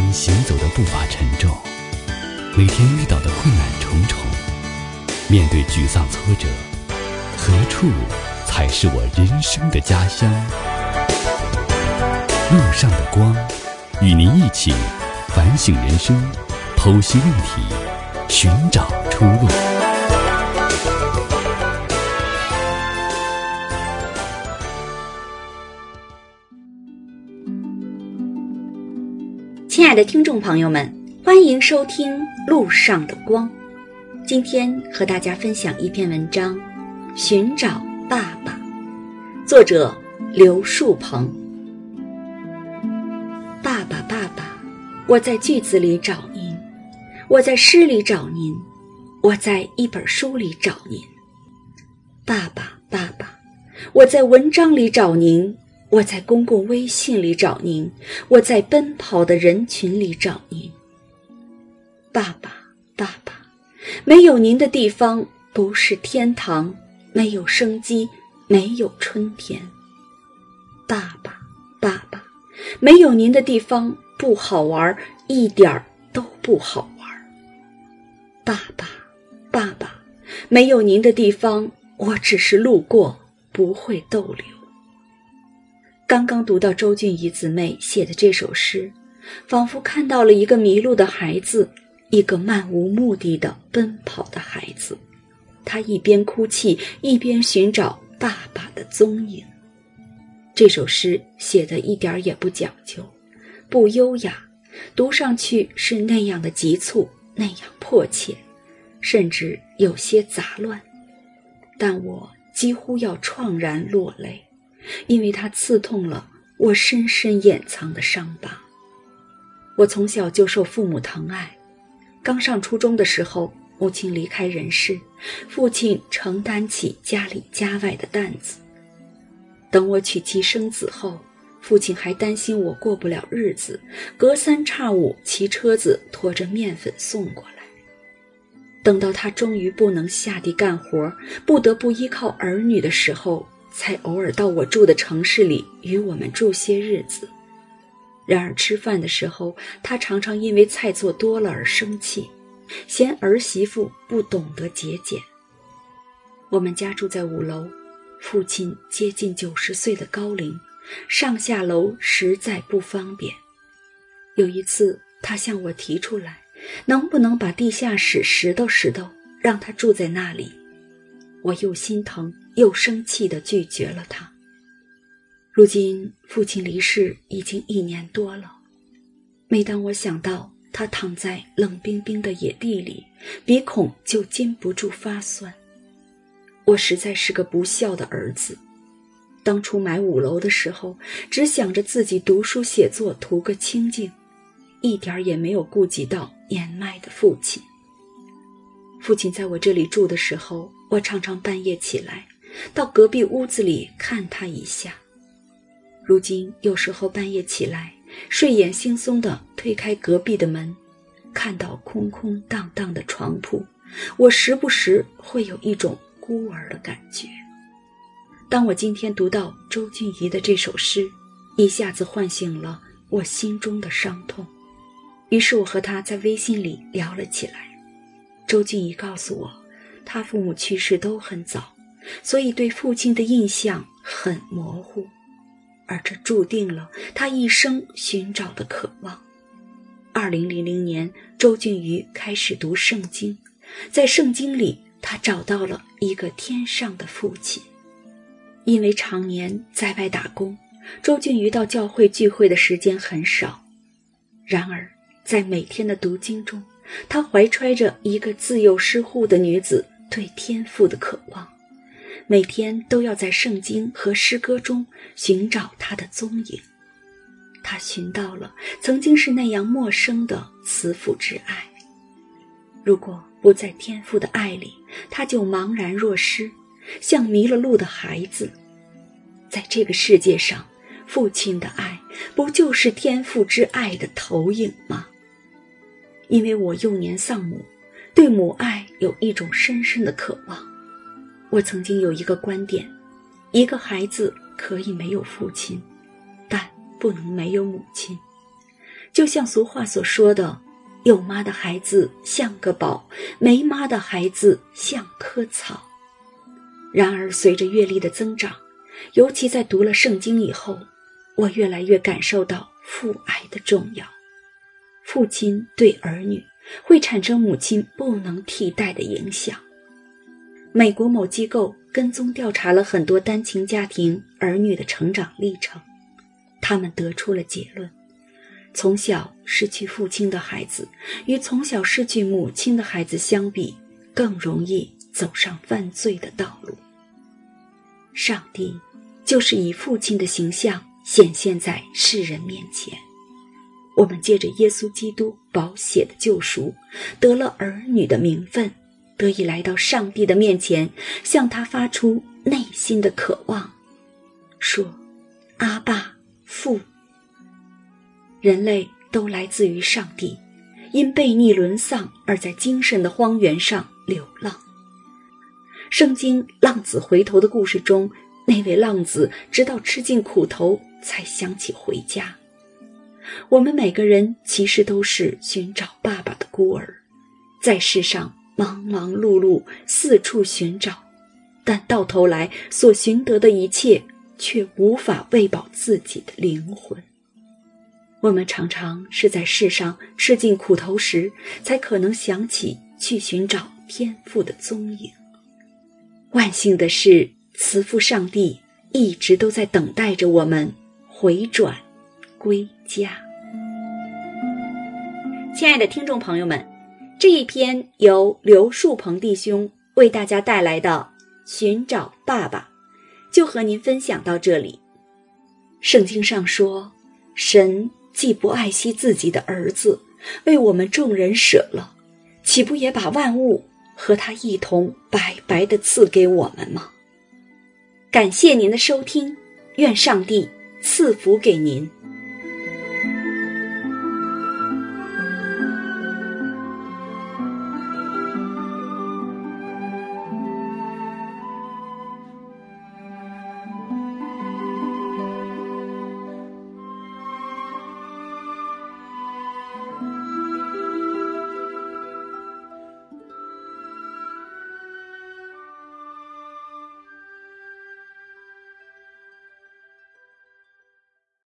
天行走的步伐沉重，每天遇到的困难重重，面对沮丧挫折，何处才是我人生的家乡？路上的光，与您一起反省人生，剖析问题，寻找出路。 亲爱的听众朋友们，欢迎收听路上的光。今天和大家分享一篇文章《寻找爸爸》，作者刘树鹏。爸爸爸爸，我在句子里找您，我在诗里找您，我在一本书里找您。爸爸爸爸，我在文章里找您，我在公共微信里找您，我在奔跑的人群里找您。爸爸爸爸，没有您的地方不是天堂，没有生机，没有春天。爸爸爸爸，没有您的地方不好玩，一点儿都不好玩。爸爸爸爸，没有您的地方我只是路过，不会逗留。刚刚读到周俊怡姊妹写的这首诗，仿佛看到了一个迷路的孩子，一个漫无目的的奔跑的孩子，他一边哭泣，一边寻找爸爸的踪影。这首诗写得一点也不讲究，不优雅，读上去是那样的急促，那样迫切，甚至有些杂乱，但我几乎要怆然落泪，因为它刺痛了我深深掩藏的伤疤。我从小就受父母疼爱，刚上初中的时候，母亲离开人世，父亲承担起家里家外的担子。等我娶妻生子后，父亲还担心我过不了日子，隔三差五骑车子拖着面粉送过来。等到他终于不能下地干活，不得不依靠儿女的时候，才偶尔到我住的城市里与我们住些日子。然而吃饭的时候，他常常因为菜做多了而生气，嫌儿媳妇不懂得节俭。我们家住在5楼，父亲接近90岁的高龄，上下楼实在不方便。有一次他向我提出来，能不能把地下室拾掇拾掇，让他住在那里。我又心疼又生气地拒绝了他。如今父亲离世已经1年多了，每当我想到他躺在冷冰冰的野地里，鼻孔就禁不住发酸。我实在是个不孝的儿子，当初买5楼的时候，只想着自己读书写作图个清静，一点也没有顾及到年迈的父亲。父亲在我这里住的时候，我常常半夜起来，到隔壁屋子里看他一下。如今有时候半夜起来，睡眼惺忪地推开隔壁的门，看到空空荡荡的床铺，我时不时会有一种孤儿的感觉。当我今天读到周俊怡的这首诗，一下子唤醒了我心中的伤痛。于是我和他在微信里聊了起来。周俊怡告诉我，他父母去世都很早，所以对父亲的印象很模糊，而这注定了他一生寻找的渴望。2000年，周俊怡开始读圣经，在圣经里他找到了一个天上的父亲。因为常年在外打工，周俊瑜到教会聚会的时间很少。然而在每天的读经中，他怀揣着一个自幼失户的女子对天父的渴望，每天都要在圣经和诗歌中寻找他的踪影。他寻到了曾经是那样陌生的慈父之爱。如果不在天父的爱里，他就茫然若失，像迷了路的孩子。在这个世界上，父亲的爱不就是天父之爱的投影吗？因为我幼年丧母，对母爱有一种深深的渴望。我曾经有一个观点，一个孩子可以没有父亲，但不能没有母亲。 就像俗话所说的，有妈的孩子像个宝，没妈的孩子像棵草。然而随着阅历的增长，尤其在读了圣经以后，我越来越感受到父爱的重要。父亲对儿女会产生母亲不能替代的影响。美国某机构跟踪调查了很多单亲家庭儿女的成长历程，他们得出了结论：从小失去父亲的孩子与从小失去母亲的孩子相比，更容易走上犯罪的道路。上帝就是以父亲的形象显现在世人面前，我们借着耶稣基督宝血的救赎，得了儿女的名分，得以来到上帝的面前，向他发出内心的渴望，说：阿爸，父。人类都来自于上帝，因悖逆沦丧而在精神的荒原上流浪。圣经浪子回头的故事中，那位浪子直到吃尽苦头才想起回家。我们每个人其实都是寻找爸爸的孤儿，在世上忙忙碌碌四处寻找，但到头来所寻得的一切却无法喂饱自己的灵魂。我们常常是在世上吃尽苦头时，才可能想起去寻找天父的踪影。万幸的是，慈父上帝一直都在等待着我们回转归家。亲爱的听众朋友们，这一篇由刘树鹏弟兄为大家带来的寻找爸爸，就和您分享到这里。圣经上说，神既不爱惜自己的儿子，为我们众人舍了，岂不也把万物和他一同白白地赐给我们吗？感谢您的收听，愿上帝赐福给您。